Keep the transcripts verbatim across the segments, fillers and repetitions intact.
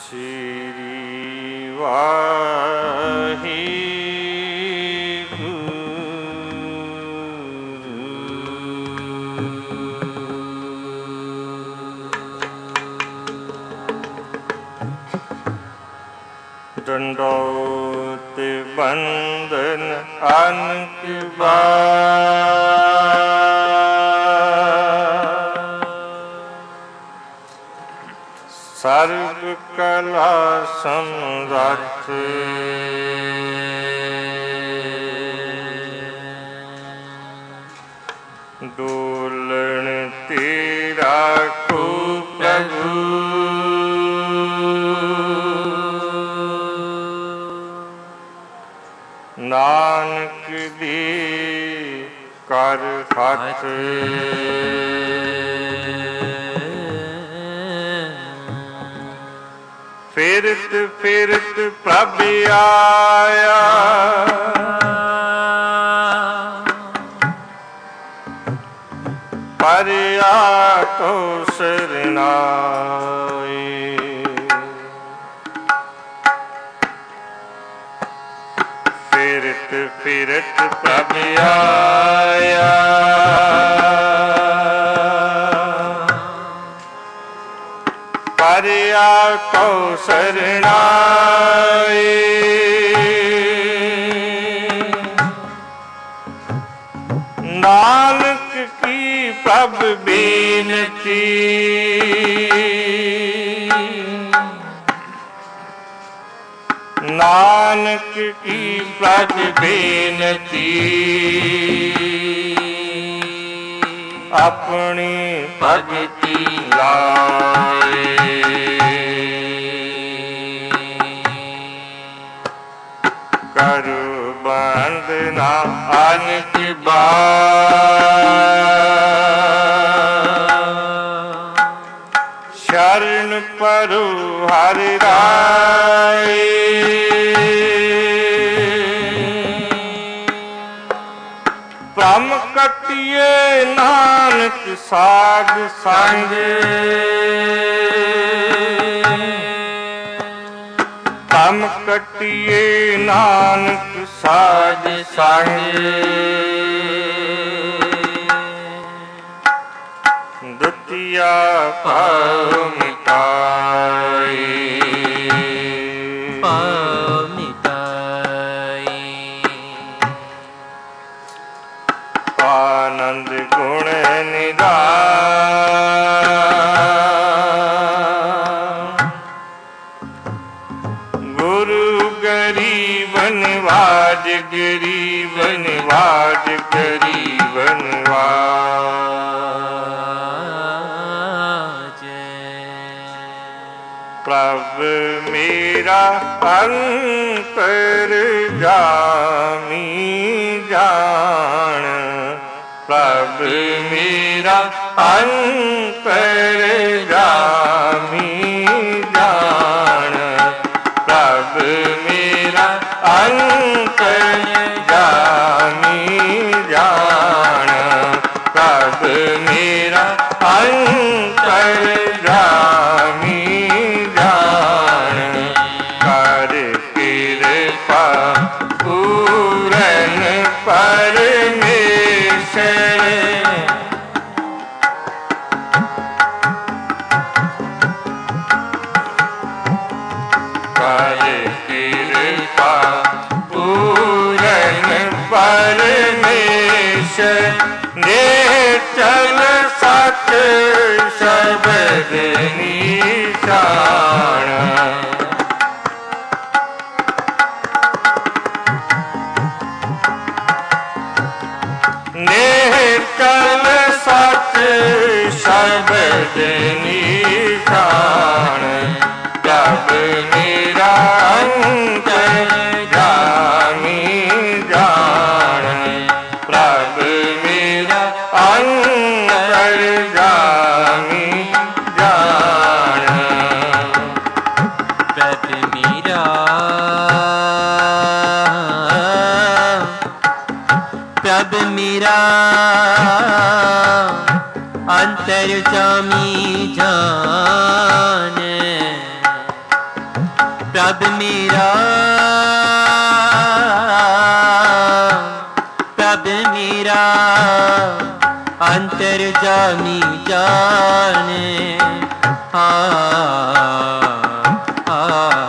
ਸ੍ਰੀ ਵਾਹਿਗੁਰੂ। ਡੰਡੋਤ ਬੰਦਨ ਅਨਕ ਸਰਬ ਕਲਾ ਸਮਰੱਥ ਡੋਲਣ ਤੇਰਾ ਕੋ ਪ੍ਰਭੂ ਨਾਨਕ ਦੀ ਕਰ ਹੱਥ ਫਿਰਤ ਫਿਰਤ ਪ੍ਰਭ ਆਇਆ ਪਰਿਆ ਕੋ ਸਰਨਾਈ ਫਿਰਤ ਫਿਰਤ ਪ੍ਰਭ ਆਇਆ ਪਰਿਆ ਕੋ ਸਰਨਾਈ ਨਾਨਕ ਕੀ ਪ੍ਰਭ ਬੇਨਤੀ ਨਾਨਕ ਕੀ ਪ੍ਰਭ ਬੇਨਤੀ ਆਪਣੀ ਭਗਤੀ ਲਾਏ ਕਰੁ ਬੰਦਨਾ ਅਨਕ ਬਾਰ ਸ਼ਰਨ ਪਰੁ ਹਰਿ ਰਾਏ ਭ੍ਰਮ ਕੱਟਿਏ ਨਾਨਕ ਸਾਧ ਸੰਗ ਭ੍ਰਮ ਕੱਟਿਏ ਨਾਨਕ ਸਾਧ ਸੰਗ ਦੁਤੀਆ ਭਉ ਮਿਟਾਈ ਭਉ ਮਿਟਾਈ ਆਨੰਦ ਗੁਣ ਨਿਧਾਨ ਗੁਰੂ ਗਰੀਬਨ ਵਾਜ ਗਰੀਬਨ ਵਾਜ ਗਰੀਬਨ ਵਾਜ ਪ੍ਰਭ ਮੇਰਾ ਅੰਤਰ ਜਾਮੀ ਜਾਣ ਪ੍ਰਭ ਮੇਰਾ ਅੰਤਰ ਜਾਮੀ ਜਾਣ ਪ੍ਰਭ ਮੇਰਾ ਅੰਤਰ ਜਾਮੀ ਜਾਣ ਪ੍ਰਭ ਮੇਰਾ ਅੰਤਰ ਜਾਮੀ ਜਾਣ ਕਰ ਕਿਰਪਾ ਪੂਰਨ ਪਰਮੇਸ਼ਰ ਕਰ ਕਿਰਪਾ ਪੂਰਨ ਪਰਮੇਸ਼ਰ ਨਿਸ਼ਚਲ ਸਚ ਸ਼ਬਦ ਨਿਸ਼ਾਨ ਨਿਸ਼ਚਲ ਸਚ ਸ਼ਬਦ ਨਿਸ਼ਾਨ ਪ੍ਰਭ ਮੇਰਾ ਅੰਤਰ ਜਾਮੀ ਜਾਣ ਪ੍ਰਭ ਮੇਰਾ ਅੰਤਰ ਜਾਮੀ ਜਾਣ ਪ੍ਰਭ ਮੇਰਾ ਪ੍ਰਭ ਮੇਰਾ ਅੰਤਰ ਜਾਮੀ ਜਾਨ प्रभ मेरा प्रभ मेरा अंतर जामी जाने आ, आ,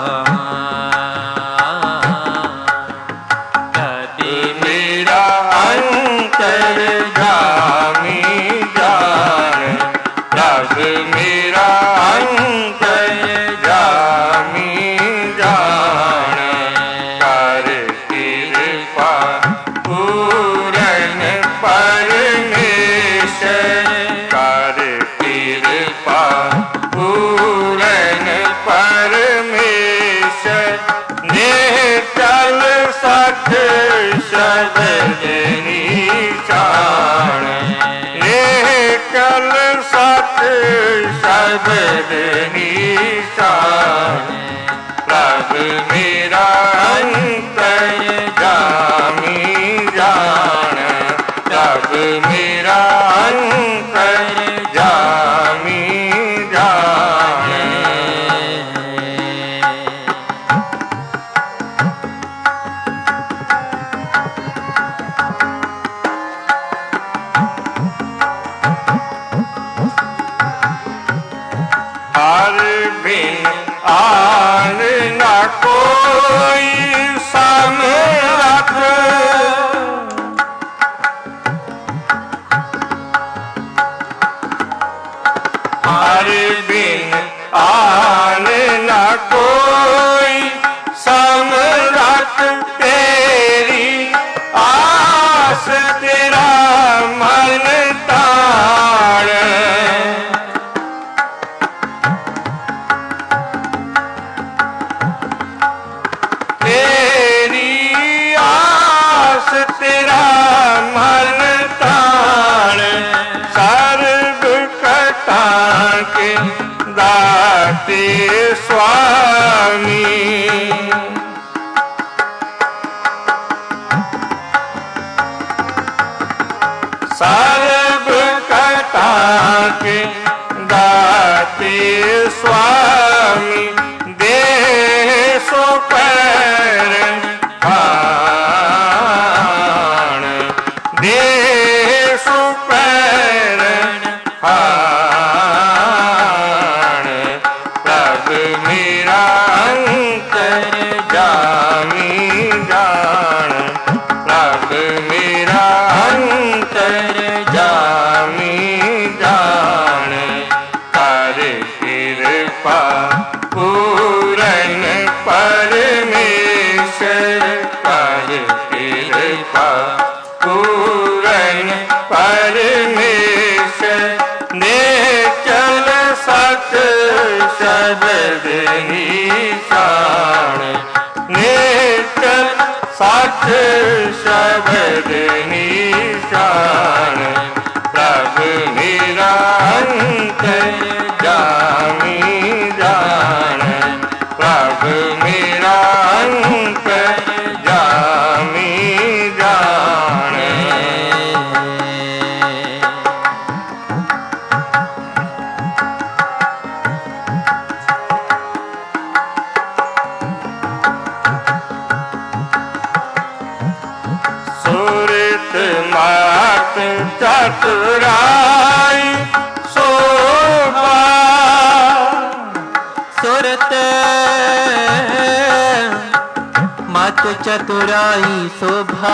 प्रभ मेरा अंतर जामी जाने प्रभ मेरा अंतर जामी जाने कर कृपा पूरन परमेश्वर कर कृपा पूरन परमेश्वर निश्चल सठ शब्द निशान निश्चल सठ शब्द निशान प्रभ मेरा अंतर जामी जान प्रभ मेरा अंतर जामी जान हर बिन आन न कोई समरथ हर बिन आन न कोई समरथ तेरी आस तेरा मन ताण तेरा मन ताण सर्व कटा के दाते स्वामी सर्व कटा के दाते स्वामी दे सो पैर देशु पैरण हाण प्रभ मेरा अंतर जामी जान प्रभ मेरा अंतर जामी जान कर कृपा पूरन परमेश्वर कर कृपा पूरन परमेश्वर निश्चल सत शब्द निशान निश्चल सत शब्द निशान प्रभ मेरा अंतर जामी जान प्रभ मेरा अंतर जामी जान सुरत मात चतुराई शोभा सुरत मात चतुराई शोभा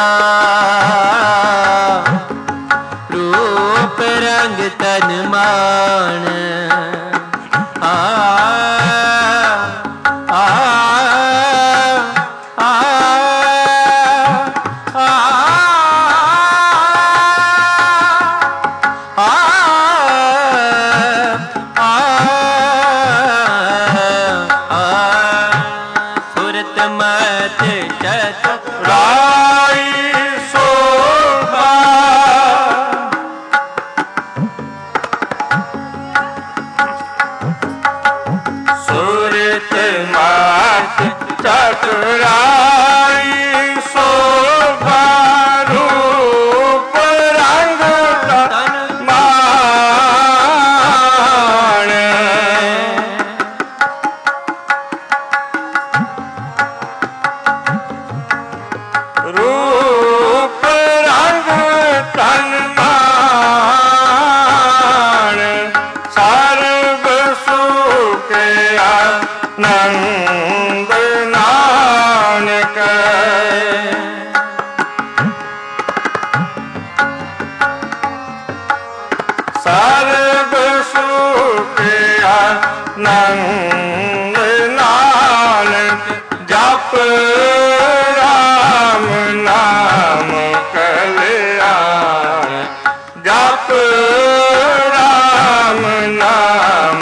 रूप रंग तन मान आ आ आ ਨੰਦ ਨਾਨਕ ਜਪ ਰਾਮ ਨਾਮ ਕਲਿਆਣ ਜਪ ਰਾਮ ਨਾਮ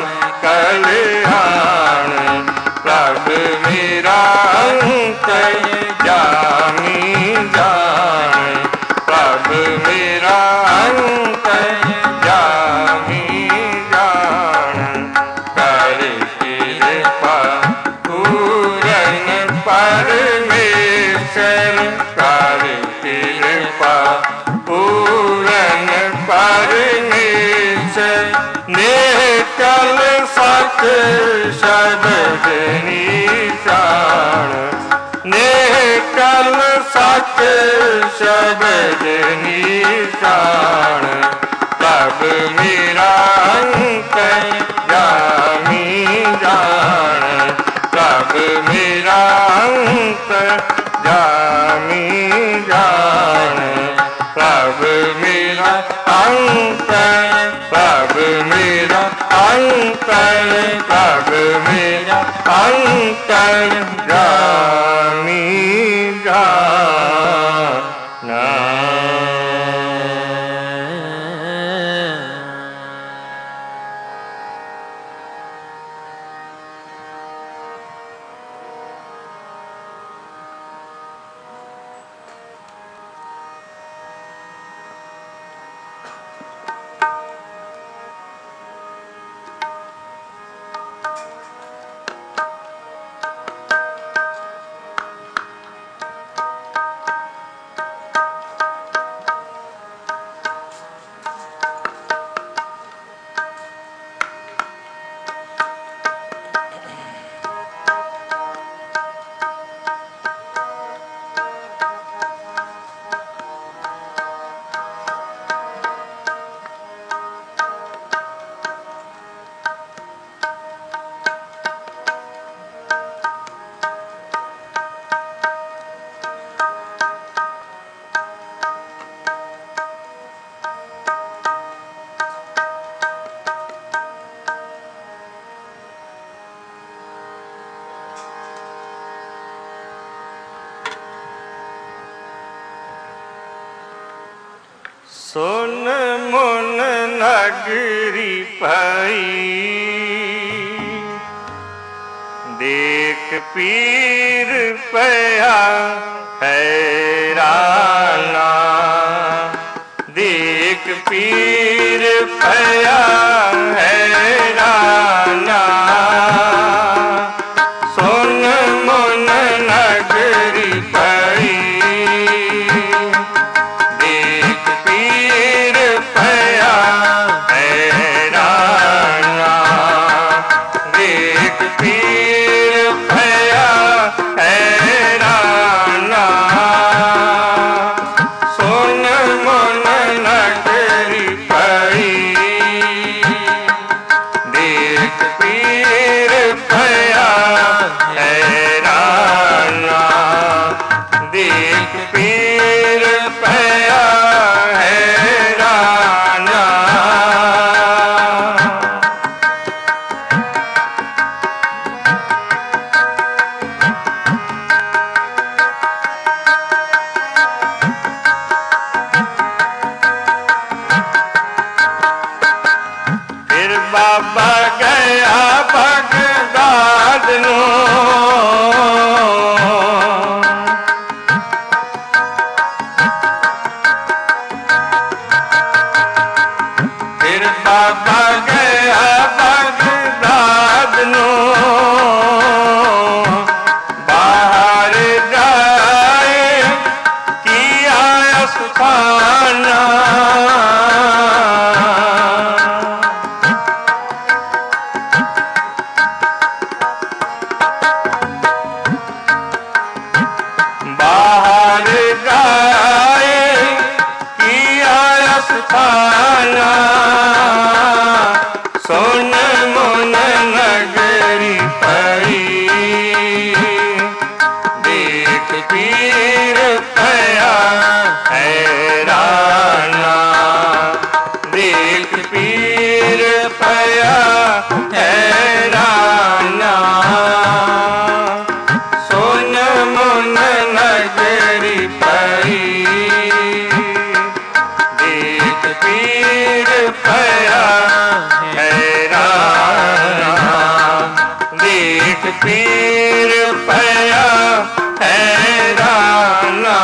ਕਲਿਆਣ ਪ੍ਰਭ ਮੇਰਾ ਅੰਤਰ ਜਾਮੀ ਜਾਣ ਪ੍ਰਭ ਮੇਰਾ ਅੰਤਰ ਜਾਮੀ ਜਾਣ ਕਰ ਕਿਰਪਾ ਪੂਰਨ ਪਰਮੇਸ਼ਰ ਕਰ ਕਿਰਪਾ ਪੂਰਨ ਪਰਮੇਸ਼ਰ ਨਿਕਲ ਸਚ ਸ਼ਬਦ ਨਿਸ਼ਾਨ ਨਿਕਲ ਸਚ ਸ਼ਬਦ ਨਿਸ਼ਾਨ ਪ੍ਰਭ ਮੇਰਾ ਅੰਤਰ ਜਾਮੀ ਜਾਣ ਪ੍ਰਭ ਮੇਰਾ ਅੰਤਰ ਜਾਮੀ ਜਾਣ ਪ੍ਰਭ ਮੇਰਾ ਅੰਤਰ ਪ੍ਰਭ ਮੇਰਾ ਅੰਤਰ ਪ੍ਰਭ ਮੇਰਾ ਅੰਤਰ ਜਾਮੀ ਜਾਣ ਸੁਨ ਮੁਨ ਨਗਰੀ ਪਈ ਦੇਖ ਪੀਰ ਪਿਆ ਹੈਰਾਨਾ ਦੇਖ ਪੀਰ ਪਿਆ ਹੈਰਾਨਾ ਸੁਨ ਮੁਨ ਨਗਰੀ ਪਈ ਬਾਬਾ ਗਿਆ ਬਗਦਾਦ ਨੂੰ ਫਿਰ ਬਾਬਾ ਗਿਆ ਬਗਦਾਦ ਨੂੰ ਬਾਹਰ ਜਾਏ ਕੀਆ ਅਸਥਾਨਾ ਸੁਨ ਮੁਨ ਨਗਰੀ ਪਈ ਦੇਖ ਪੀਰ ਪਿਆ ਹੈਰਾਨਾ ਦੇਖ ਪੀਰ ਪਿਆ ਹੈਰਾਨਾ पीर पया हैराना, देख पीर पया हैराना।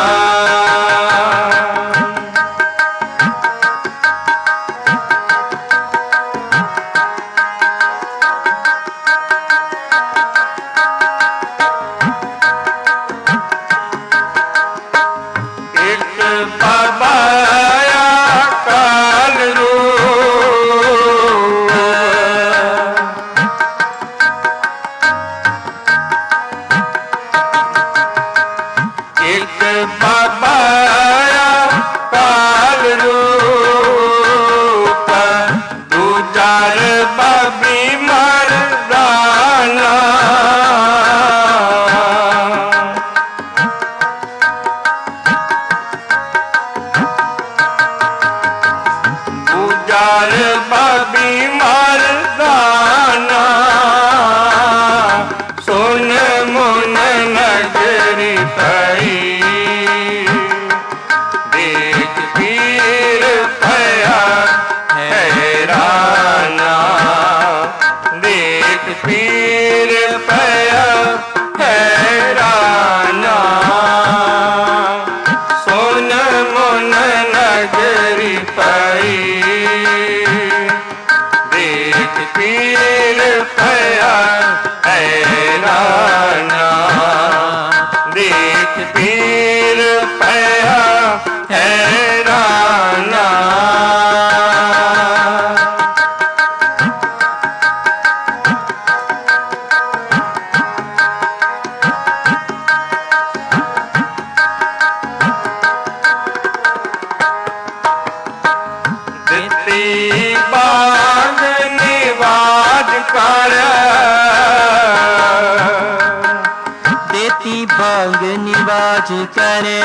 देती बांग निवाज करे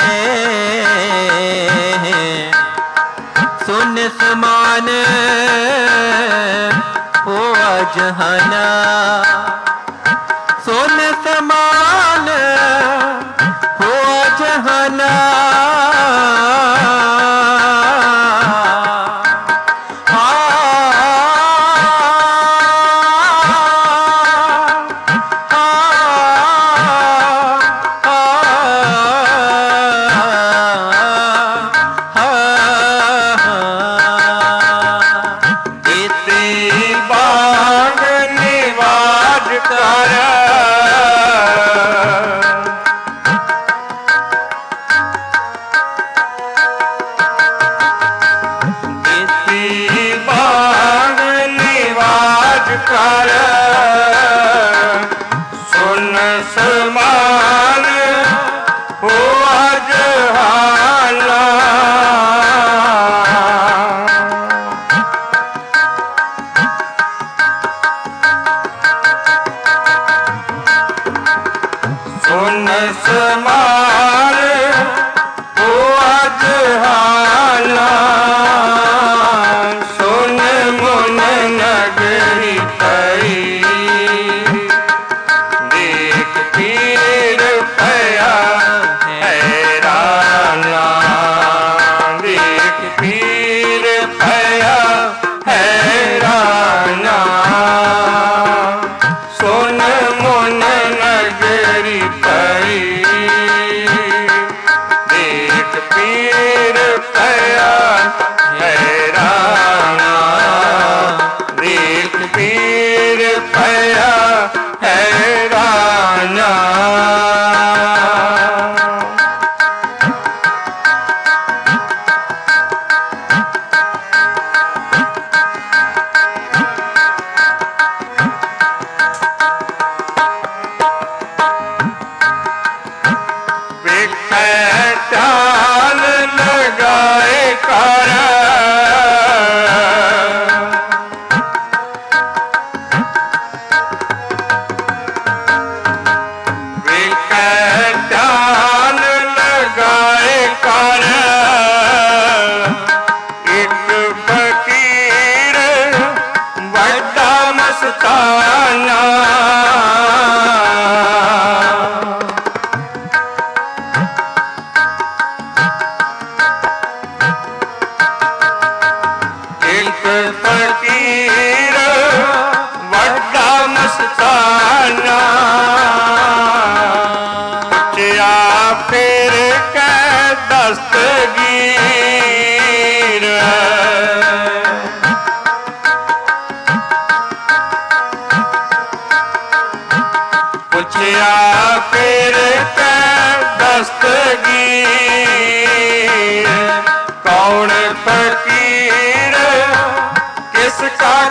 सुन समान हुआ जहाना, सुन समान हुआ जहाना। सुन समान हुआ जहाना, सुन समान हुआ जहाना। सुन मुन नगरी तई, देख पीर पया हैराना, देख पीर पया हैराना। सुन मुन नगरी तई, देख पीर पया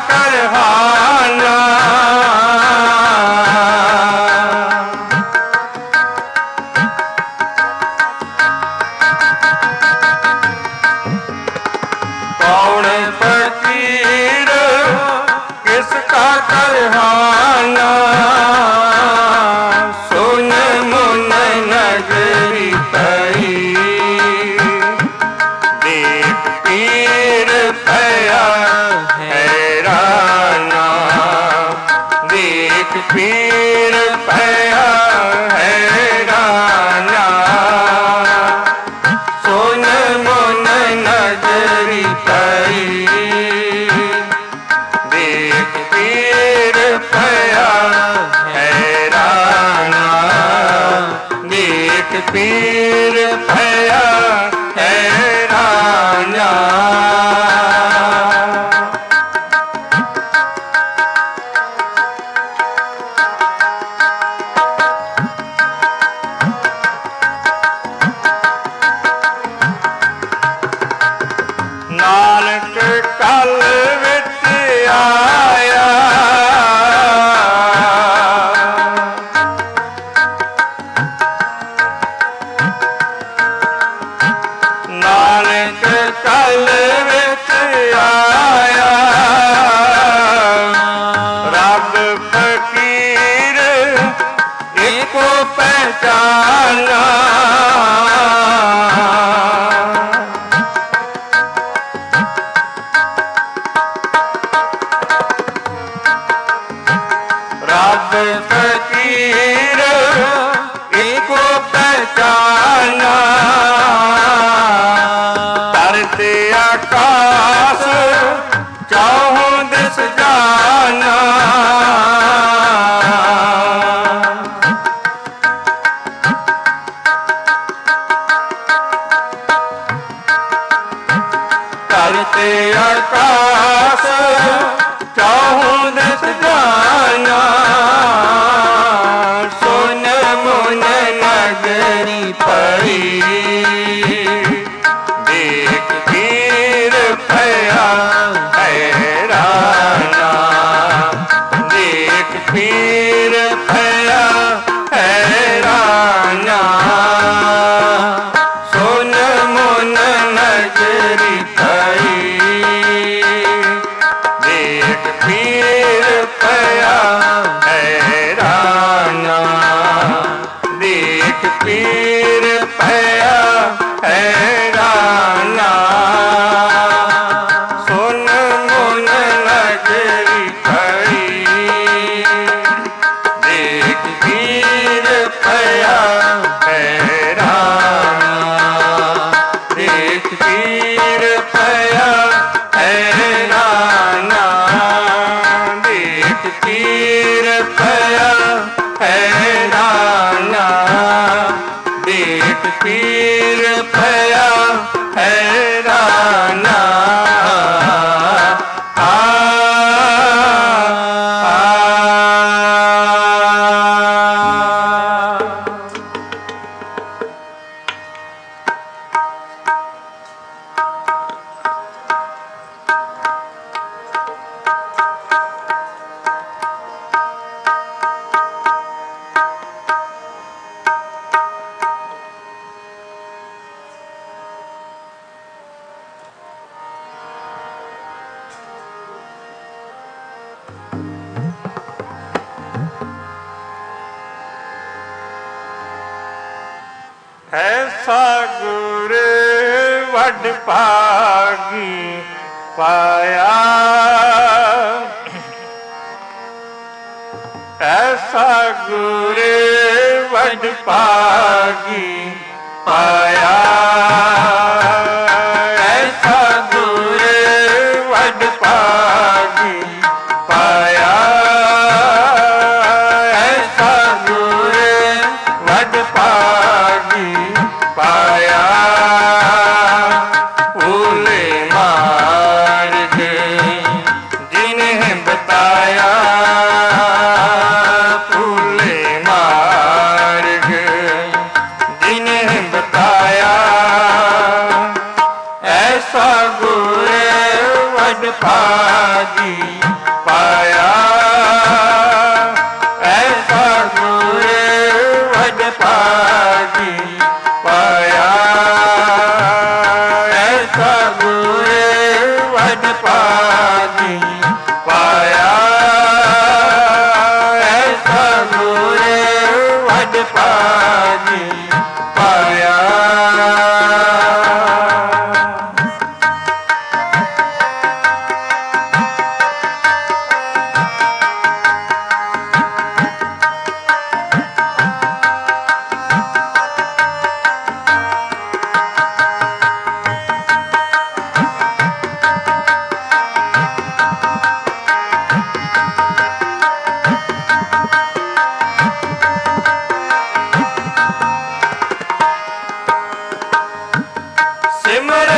करहाना कौन फकीर किसका करहाना सुन मुन नगरी तई देख पीर भया हैराना देख पीर भया हैराना सुन मुन नगरी तई देख पीर भया हैराना देख पीर भया हैराना नानक कल विच आया नानक कल विच आया रब फकीर एको पहचाना रब फकीर एको पहचाना तरते आकाश चाहों दिस जाना तरते आकाश चाहों दिस जाना सुन मुन नगरी पई देख पीर भया हैराना देख पीर भया हैराना सुन मुन नगरी पई देख पीर भया हैराना देख पीर भया हैराना सुन मुन नगरी पई देख पीर भया हैराना देख पीर भया हैराना देख पीर भया हैराना देख पीर भया हैराना आ, आ, ऐसा गुर वड भागी पाया ऐसा गुर वड भागी पाया ऐसा गुर वड भागी पाया ऐसा गुर वड भागी पाया भूले मार्ग जिन्हें बताया भूले मार्ग जिन्हें बताया ऐसा गुर वड भागी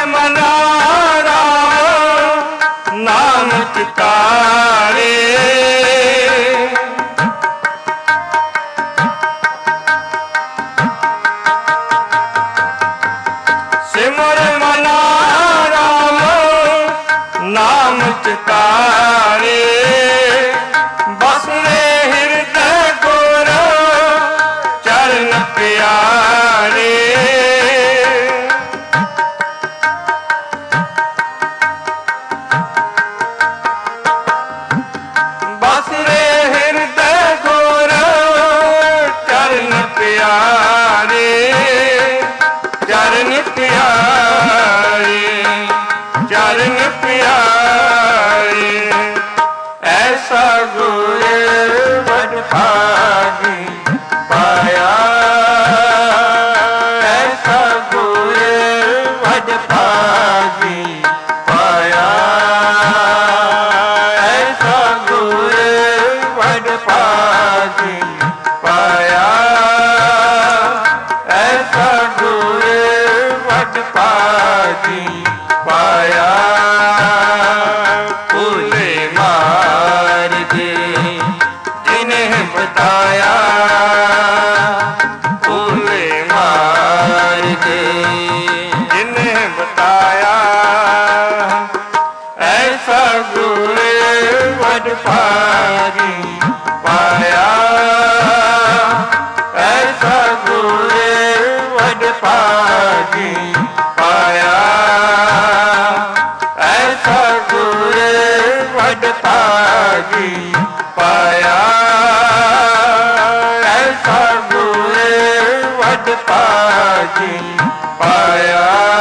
मना राम नाम चितारे। सिमर मना राम नाम चितारे। बसरे हृदय गोर चरण प्यारे। बसरे हृदय गोर चरण प्यारे। चरण प्यारे चरण प्यारे। ऐसा गुर बड़ भागी पाया। ऐसा गुर बड़ भागी पाया। ऐसा गुर बड़ भागी पाया। ऐसा गुर बड़ भागी पाया। फूले मार्ग जिन्हें बताया। फूले मार्ग जिन्हें बताया। ऐसा गुर बड़ भागी पाया। ऐसा गुर बड़ भागी पाया। ऐसा गुर बड़ भागी पाया। ऐसा गुर बड़ भागी पाया।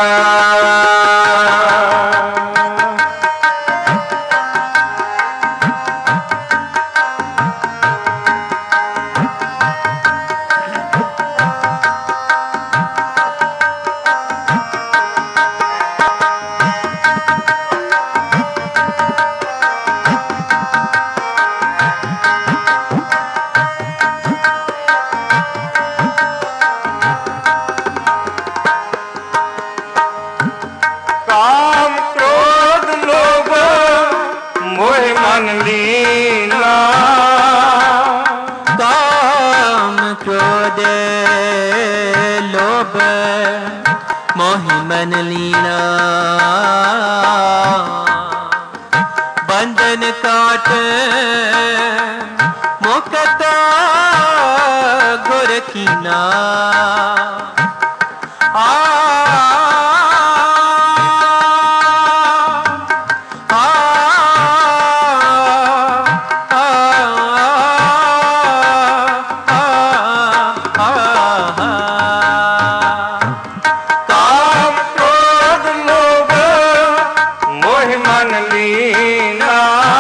काम क्रोध लोभ मोह मन लीना। काम क्रोध लोभ मोहि मन लीना। बंधन काट मुक्त गुर कीना। आ काम क्रोध लोभ मोह मन लीना।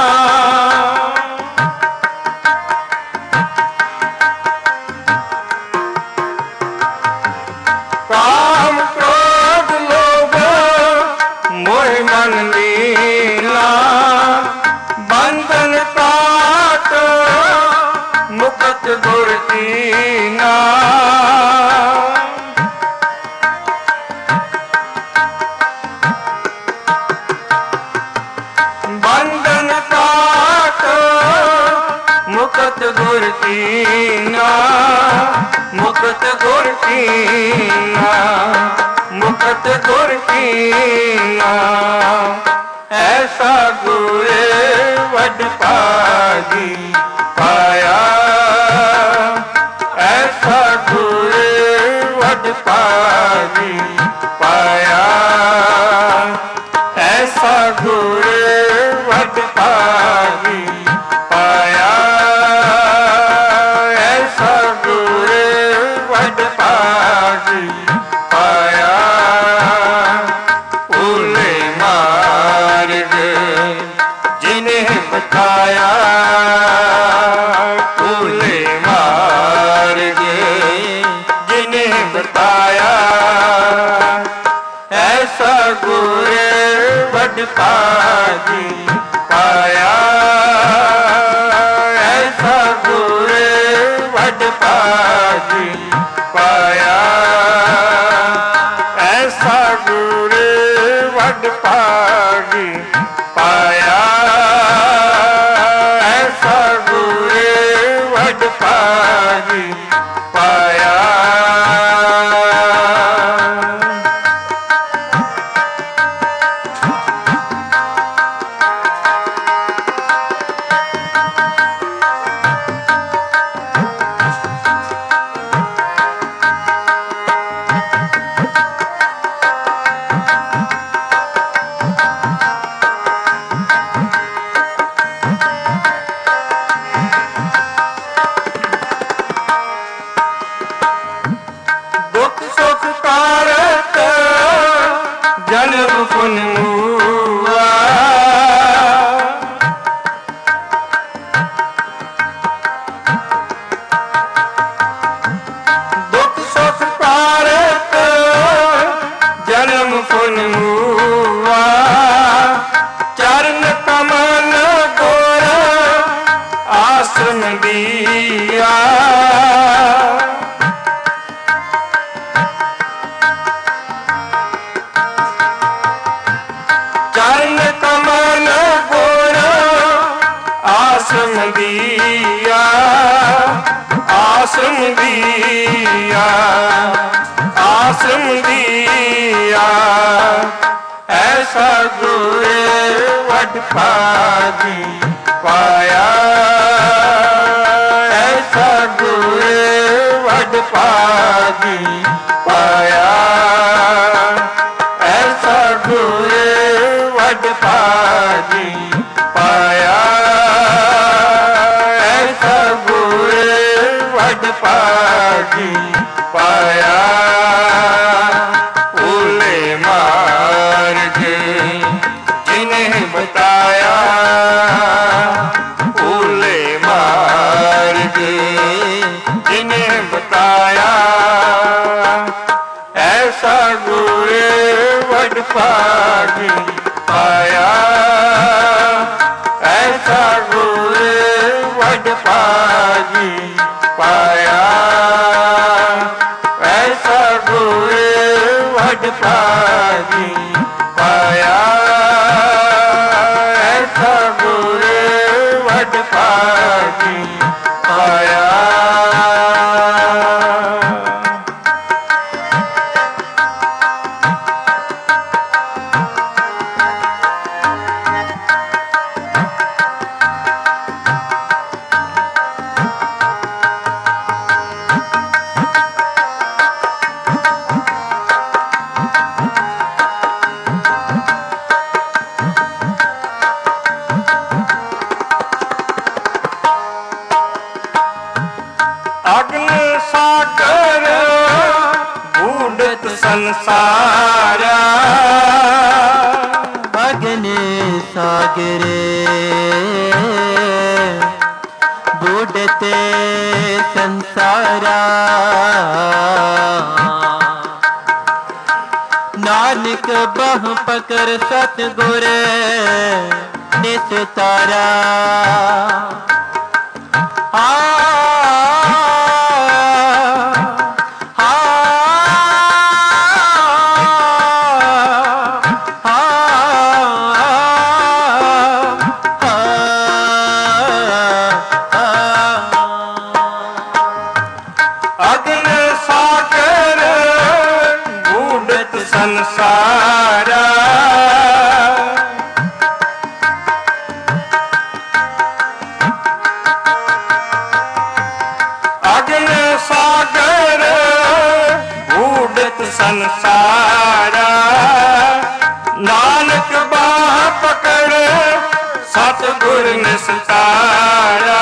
काम क्रोध लोभ मोह मन लीना। बंधन काट मुक्त गुर कीना। बंधन काट मुक्त गुर कीना। मुक्त गुर कीना। मुक्त गुर कीना। ऐसा गुर बड़ भागी पाया। ऐसा गुर बड़ भागी पाया। ऐसा गुर बड़ भागी पाया। ऐसा गुर बड़ भागी पाया। फूले मार्ग जिन्हें बताया। फूले मार्ग जिन्हें बताया। ऐसा गुर बड़ भागी पाया। ऐसा गुर बड़ भागी पाया। ऐसा गुर भागी पाया ऐसा गुरु वड भागी पाया। जन्म पुन मुआ दुख सुख पारत जन्म पुन मुआ चरण कमल गोर आश्रम दिया। चरण कमल गोर आश्रम दिया आश्रम दिया आश्रम दिया ऐसा गुरु वड भागी पाया ऐसा गुरु वड भागी पाया ऐसा गुरु वड भागी पाया ऐसा गुरु वड भागी पाया। भूले मार्ग जिन्हें बताया भूले मार्ग जिन्हें बताया ऐसा गुरु वड भागी पाया ऐसा गुरु वड भागी पाया ऐसा गुरु वड भागी पाया ऐसा गुरु वड भागी पाया। अग्न सागर बूढ़त संसारा अग्नि सागर बूढ़ते संसारा नानक बाह पकड़ सतगुर निस्तारा। संसारा अग्नि सागर बूढ़त संसारा नानक बाह पकड़ सतगुर निस्तारा।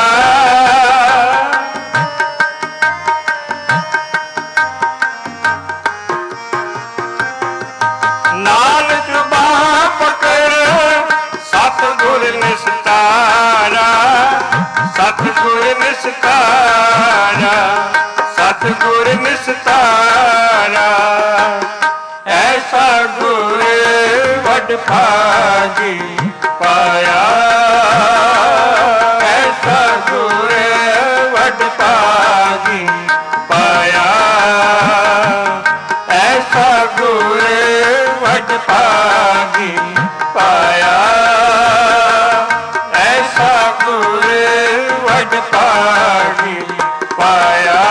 नानक बाह पकड़ सतगुर निस्तारा सतगुर निस्तारा सतगुर निस्तारा ऐसा गुरु वड भागी पाया ऐसा गुरु वड भागी पाया ऐसा गुरु वड भागी पाया ऐसा गुरु वड भागी पाया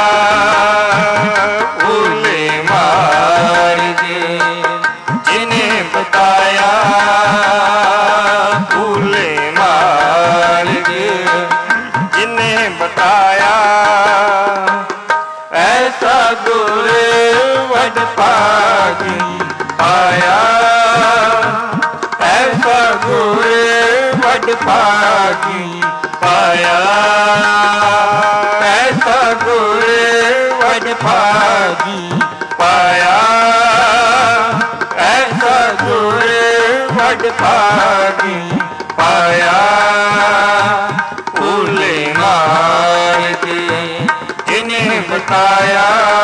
भूले मार्ग जिन्हें बताया भूले मार्ग जिन्हें बताया ऐसा गुरु वड भागी पाया ऐसा गुरु वड भागी पाया ऐसा गुरु वड भागी पाया ऐसा गुरु वड भागी पाया भूले मार्ग जिन्हें बताया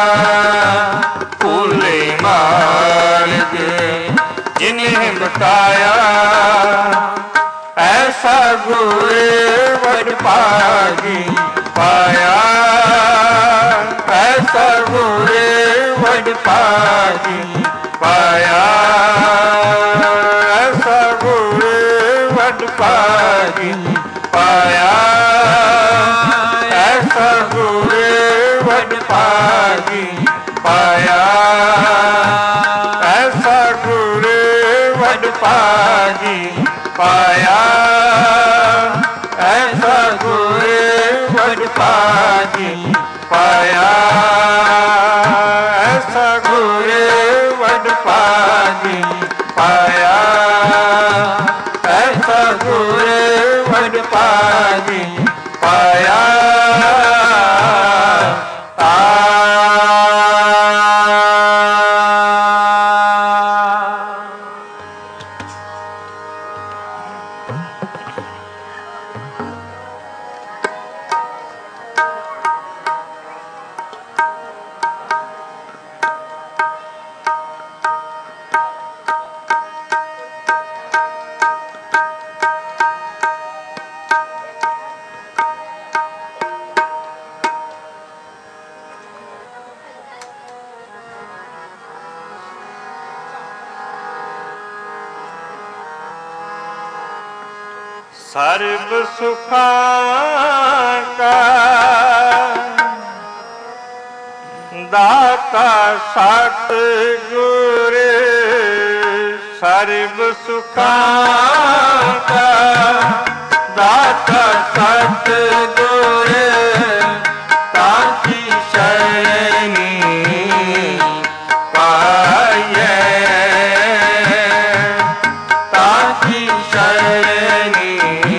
भूले मार्ग जिन्हें बताया ऐसा गुरु वड भागी पाया ऐसा गुरु वड भागी पाया ऐसा गुरु वड भागी पाया ऐसा गुरु वड भागी पाया ऐसा गुरु वड भागी पाया ऐसा गुरु वड भागी पाया ऐसा गुरु वड भागी पाया ऐसा गुरु वड भागी पाया सर्ब सुखां का दाता सतगुर सर्ब सुखां का दाता सतगुर ताकी शरणी पाए ताकी शरणी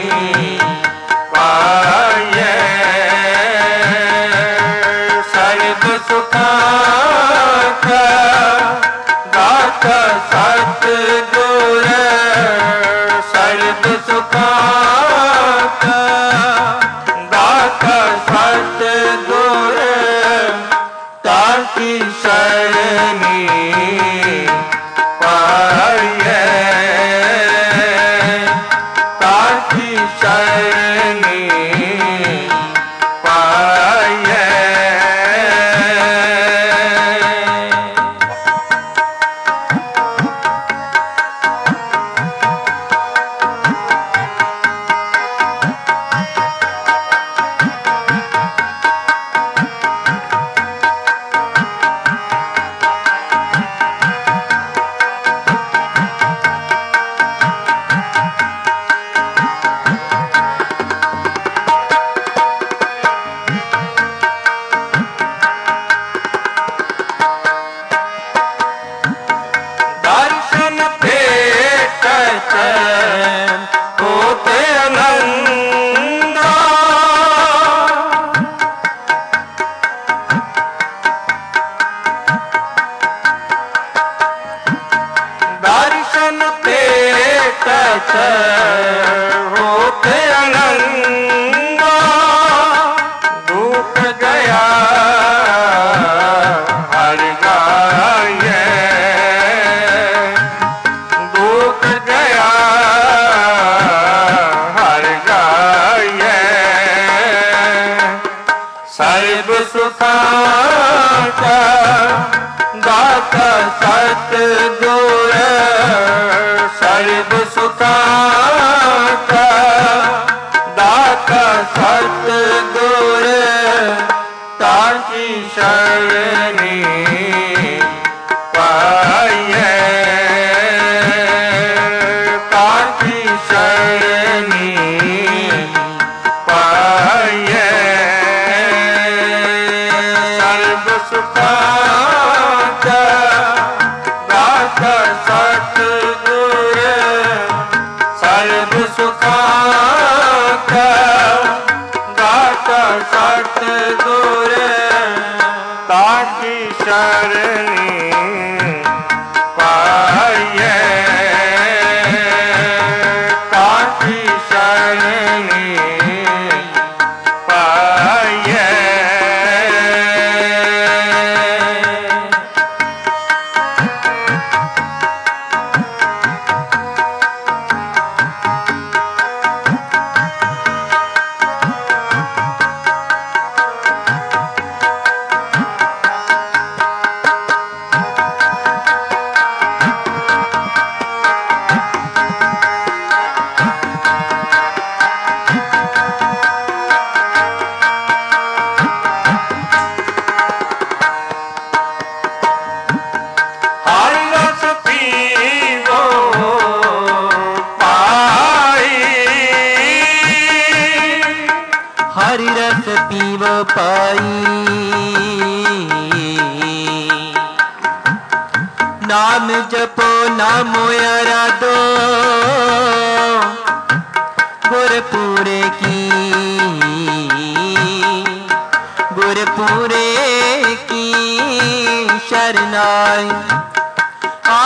सतगुर सर्ब सुखां का दाता सतगुर ताकी शरणी पाए ताकी शरणी पाए होते आनंदा दर्शन पेट होते आनंदा दुख गया हर गाये दुख गया सर्ब सुखां का दाता सतगुर सर्ब सुख शरणी पाइए, काकी शरणी पाइए। हरि रस पीव पाई, नाम जपो नामो आराधो, गुरपुरे की गुरपुरे की शरणाई। आ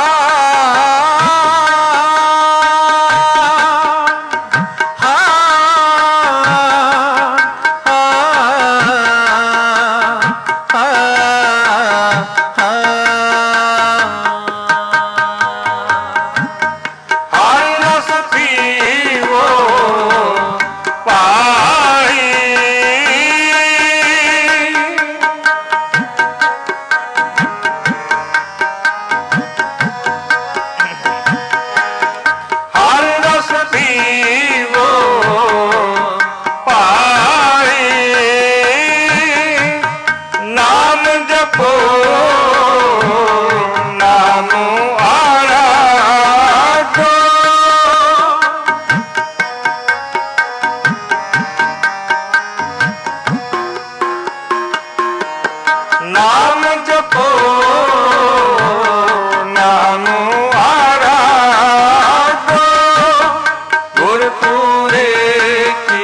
नाम जपो नाम आराधो, गुरपुरे की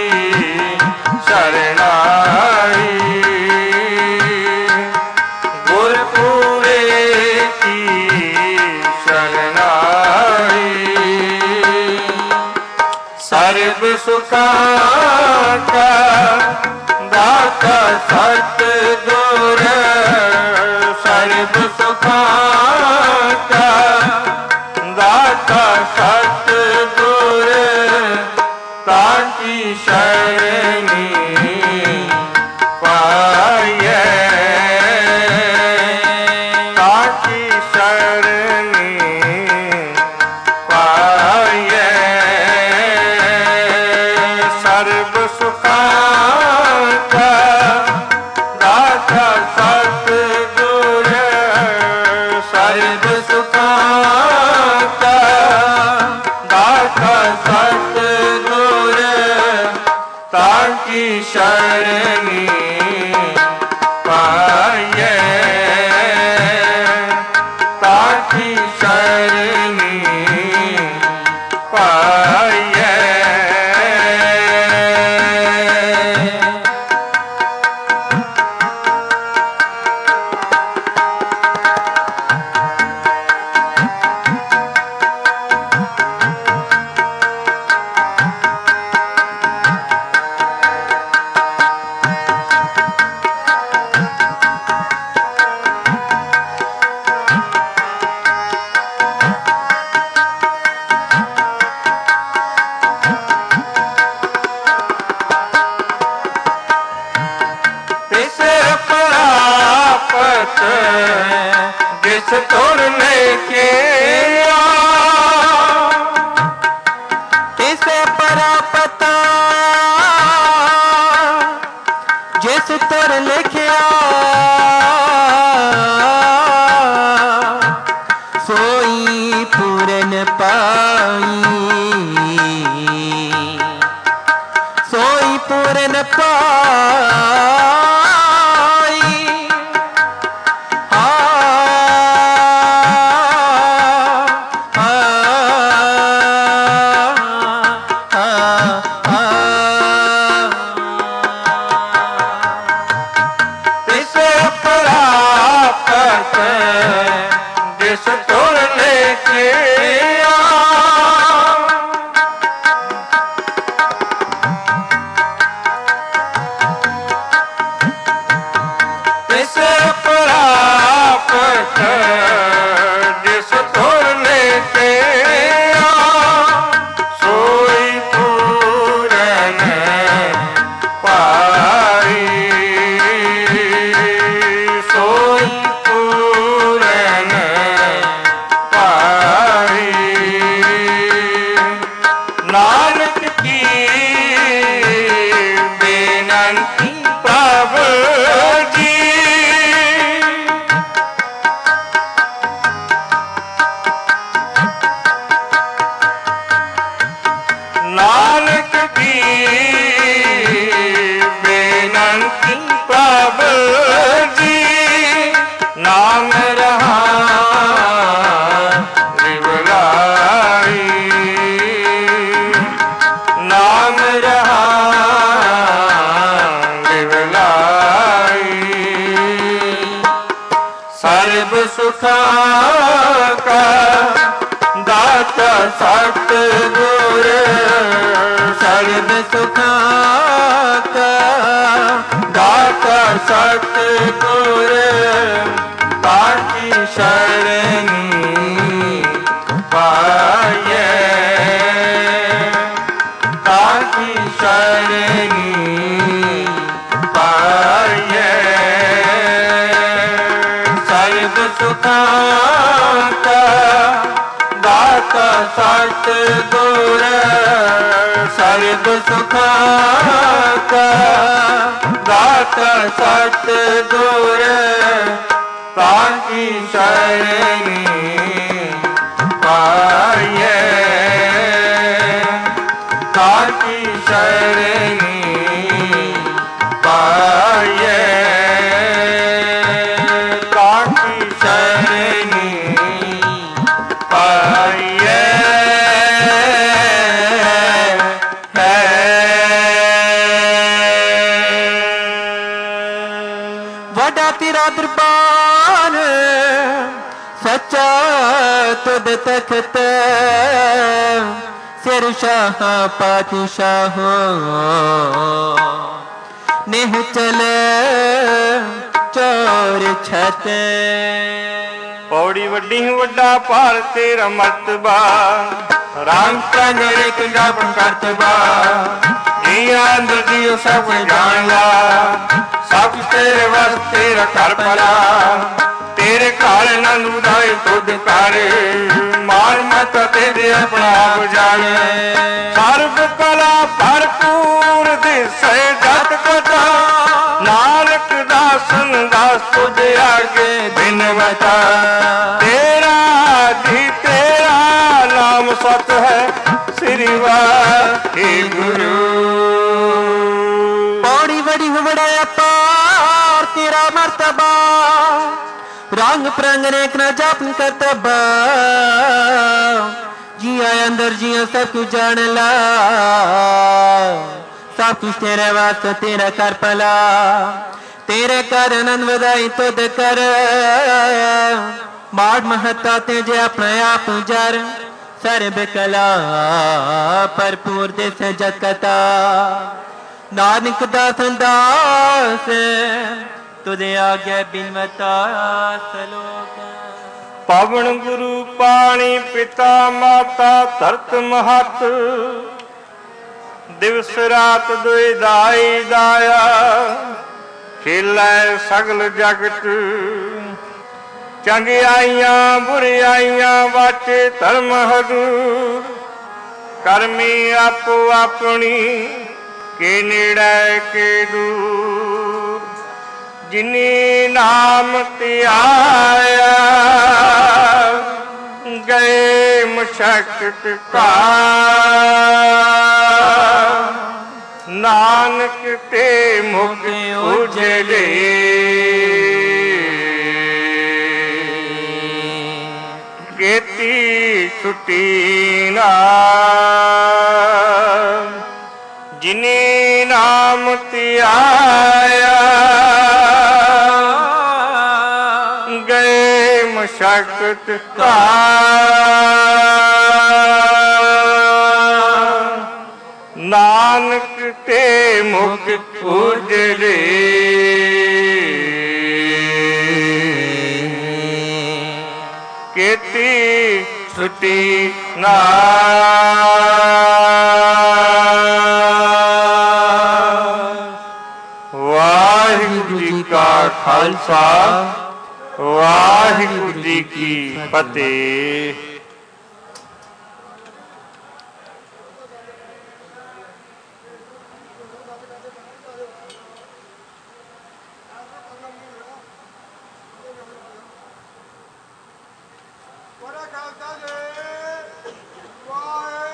शरणाई, गुरपुरे की शरणाई। सर्व सुखा का दाता सतगुर, सर्व सुखा का दाता सतगुर, ताकी शरणी पाइए, ताकी शरणी पाइए। सर्व सुखा का दाता सतगुर, सर्व सुखा का दाता सतगुर, ताकी शरणी पाइए, ताकी शरणी पाइए। जिस तोड़ने के इसे परापता, जिस तुर लिखिया सोई पूरन पाई, सोई पूरन पाई। इसे परापत नानक की बेनंती प्रभु जी। नानक की बेनंती प्रभु जी, नाम रहा रिवलाई, नाम रहा रिवलाई। सर्व सुखा का दाता सतगुर, सर्व सुखा का दाता सतगुर, ताकी शरणी पाए, ताकी शरणी पाए। सर्व सुखा का दाता सतगुर, सर्व सुखा का दाता सतगुर, ताकी शरणी पाए, ताकी शरणी पाए, ताकी शरणी पाए। वड़ा तेरा दरबार सच्चा तुद तख्त, सिर शाह पातशाह नेह चले चोर छत। पौड़ी वड्डी वड्डा पार तेरा मर्तबा, राम चंद्र एक जप करतबा। जिया अंदर जियो सब जान ला, सब तेरे वस तेरा कर पला। तेरे घर नंद उदाई तुद करे, मार मत तेरे अपना आप जाने। सर्व कला भरपूर दिसे जत कथा, नानक दासन दास तुझे आगे बिन बता। तेरा जी तेरा नाम सत है, श्री वाहिगुरु। पौड़ी बड़ी बड़ा पार तेरा मर्तबा, रंग प्रंग नेक न जापन करतबा। जिया अंदर जिया सब कुछ जान ला, सब कुछ तेरे वास्ते तेरा कर पला। तेरे कर आनंद वधाई तुद कर, माड़ महता तेजे अपने आप जर। सर्व कला भरपूर दिस जत कथा, नानक दास दास तुझे आज्ञा बिनवता सलोक। पवन गुरु पानी पिता माता धरत महत, दिवस रात दुई दाई दाया। खेलै सगल जगत, चंगियाइयां बुरियाइयां वाचे धर्म हजूर। करमी आपो अपनी के नेड़े के दूर। जिनी नाम त्याया गए मशक्कत का, नानक ते मुख उजले। केती छुटी ना जिनी नाम त्याया गए मशक्कत का। नानक ते मुख उजले। केती छुटी ना वाहिगुरु जी का खालसा वाहिगुरु जी की फतेह।